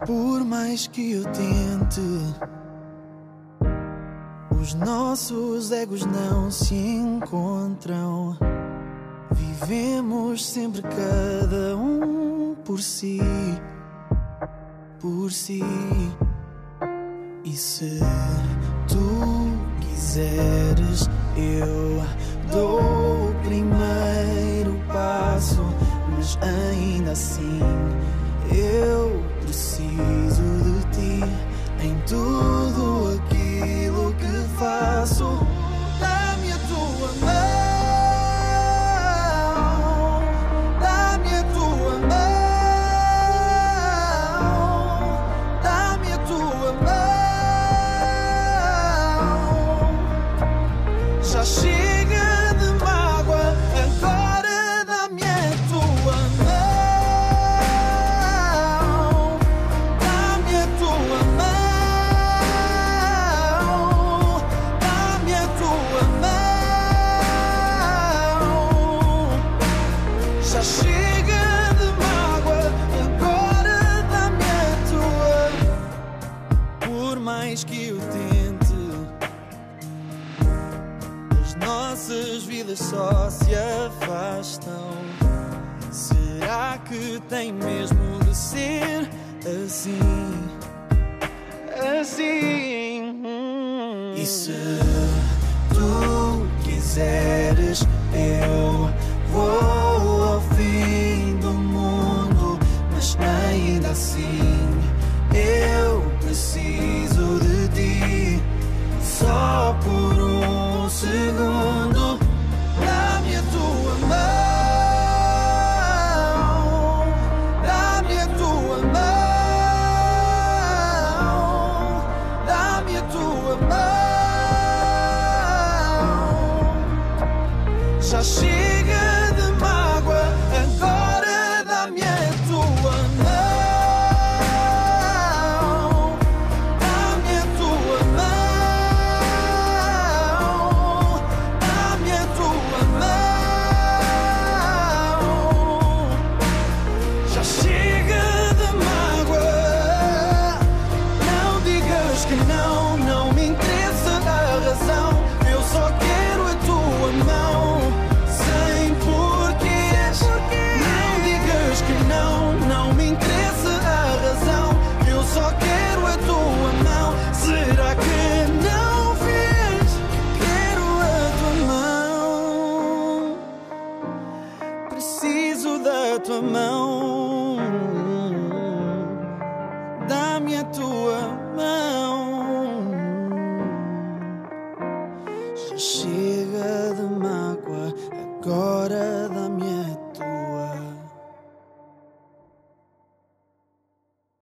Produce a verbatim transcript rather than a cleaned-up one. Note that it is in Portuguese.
Por mais que eu tente, os nossos egos não se encontram. Vivemos sempre cada um por si, por si. E se tu quiseres, eu dou o primeiro passo, mas ainda assim eu preciso de ti em tudo aquilo que faço. Dá-me a tua mão, dá-me a tua mão, dá-me a tua mão. Já chega de mágoa, agora dá-me a tua mão. Que eu tente, as nossas vidas só se afastam. Será que tem mesmo de ser assim? Assim. E se tu quiseres, eu vou ao fim do mundo, mas ainda assim eu preciso de ti, só por um segundo. Dá-me a tua mão, dá-me a tua mão, dá-me a tua mão. Já chega de mágoa, agora dá-me a tua mão. Tua mão, dá-me a tua mão. Já chega de mágoa, agora dá